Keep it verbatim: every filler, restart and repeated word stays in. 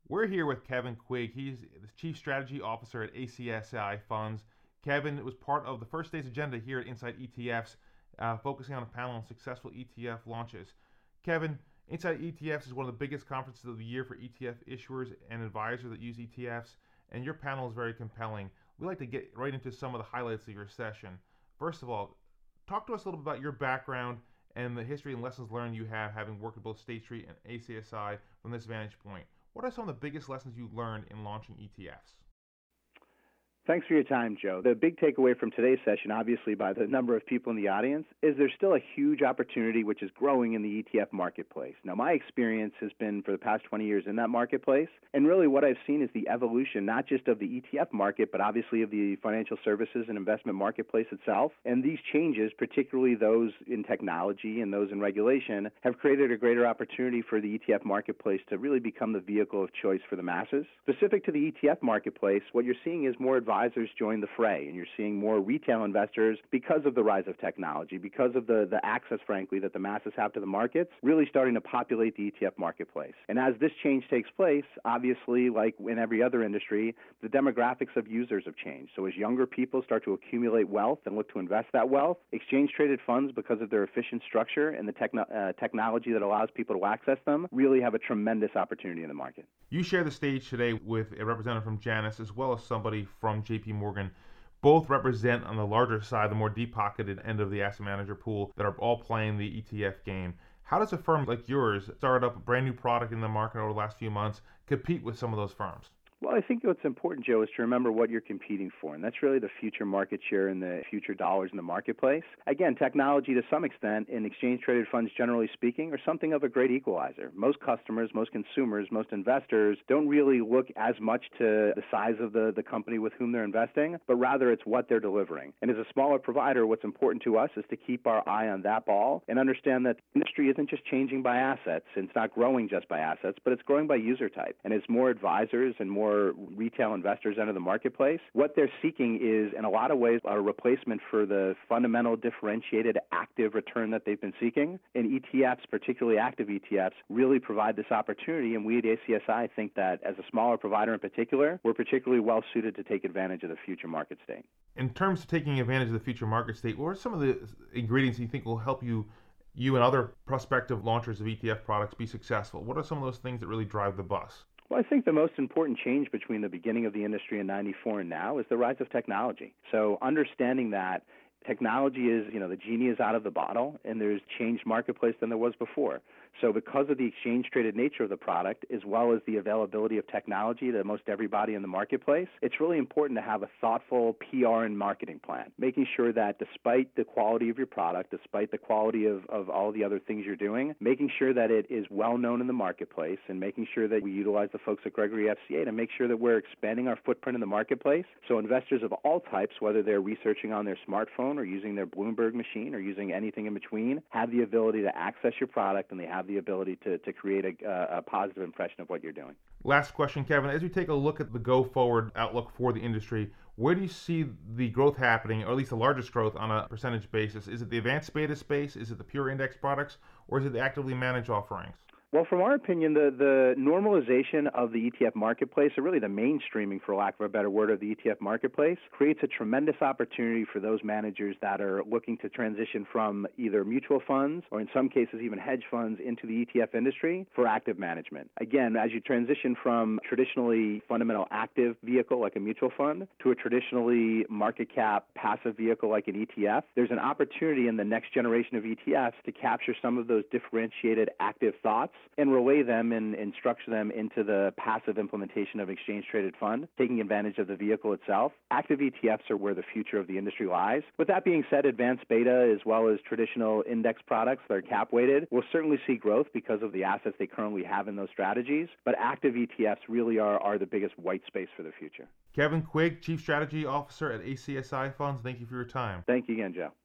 We're here with Kevin Quigg. He's the Chief Strategy Officer at A C S I Funds. Kevin was part of the first day's agenda here at Inside E T Fs, uh, focusing on a panel on successful E T F launches. Kevin, Inside E T Fs is one of the biggest conferences of the year for E T F issuers and advisors that use E T Fs, and your panel is very compelling. We'd like to get right into some of the highlights of your session. First of all, talk to us a little bit about your background and the history and lessons learned you have having worked at both State Street and A C S I from this vantage point. What are some of the biggest lessons you learned in launching E T Fs? Thanks for your time, Joe. The big takeaway from today's session, obviously by the number of people in the audience, is there's still a huge opportunity which is growing in the E T F marketplace. Now, my experience has been for the past twenty years in that marketplace, and really what I've seen is the evolution not just of the E T F market, but obviously of the financial services and investment marketplace itself. And these changes, particularly those in technology and those in regulation, have created a greater opportunity for the E T F marketplace to really become the vehicle of choice for the masses. Specific to the E T F marketplace, what you're seeing is more advisors join the fray, and you're seeing more retail investors because of the rise of technology, because of the, the access, frankly, that the masses have to the markets, really starting to populate the E T F marketplace. And as this change takes place, obviously, like in every other industry, the demographics of users have changed. So as younger people start to accumulate wealth and look to invest that wealth, exchange-traded funds, because of their efficient structure and the techno- uh, technology that allows people to access them, really have a tremendous opportunity in the market. You share the stage today with a representative from Janus as well as somebody from J P Morgan. Both represent on the larger side, the more deep-pocketed end of the asset manager pool that are all playing the E T F game. How does a firm like yours start up a brand new product in the market over the last few months compete with some of those firms? Well, I think what's important, Joe, is to remember what you're competing for, and that's really the future market share and the future dollars in the marketplace. Again, technology to some extent, in exchange-traded funds generally speaking, are something of a great equalizer. Most customers, most consumers, most investors don't really look as much to the size of the, the company with whom they're investing, but rather it's what they're delivering. And as a smaller provider, what's important to us is to keep our eye on that ball and understand that the industry isn't just changing by assets, and it's not growing just by assets, but it's growing by user type. And as more advisors and more retail investors enter the marketplace, what they're seeking is, in a lot of ways, a replacement for the fundamental differentiated active return that they've been seeking. And E T Fs, particularly active E T Fs, really provide this opportunity. And we at A C S I think that as a smaller provider in particular, we're particularly well suited to take advantage of the future market state. In terms of taking advantage of the future market state, what are some of the ingredients you think will help you you and other prospective launchers of E T F products be successful? What are some of those things that really drive the bus? Well, I think the most important change between the beginning of the industry in ninety-four and now is the rise of technology. So understanding that technology is, you know, the genie is out of the bottle, and there's changed marketplace than there was before. So because of the exchange-traded nature of the product, as well as the availability of technology to most everybody in the marketplace, it's really important to have a thoughtful P R and marketing plan, making sure that despite the quality of your product, despite the quality of, of all the other things you're doing, making sure that it is well known in the marketplace, and making sure that we utilize the folks at Gregory F C A to make sure that we're expanding our footprint in the marketplace. So investors of all types, whether they're researching on their smartphone or using their Bloomberg machine or using anything in between, have the ability to access your product, and they have the ability to, to create a, a positive impression of what you're doing. Last question, Kevin. As we take a look at the go-forward outlook for the industry, where do you see the growth happening, or at least the largest growth on a percentage basis? Is it the advanced beta space? Is it the pure index products? Or is it the actively managed offerings? Well, from our opinion, the, the normalization of the E T F marketplace, or really the mainstreaming, for lack of a better word, of the E T F marketplace, creates a tremendous opportunity for those managers that are looking to transition from either mutual funds or in some cases even hedge funds into the E T F industry for active management. Again, as you transition from traditionally fundamental active vehicle like a mutual fund to a traditionally market cap passive vehicle like an E T F, there's an opportunity in the next generation of E T Fs to capture some of those differentiated active thoughts and relay them and, and structure them into the passive implementation of exchange-traded fund, taking advantage of the vehicle itself. Active E T Fs are where the future of the industry lies. With that being said, advanced beta as well as traditional index products that are cap-weighted will certainly see growth because of the assets they currently have in those strategies, but active E T Fs really are, are the biggest white space for the future. Kevin Quigg, Chief Strategy Officer at A C S I Funds, thank you for your time. Thank you again, Joe.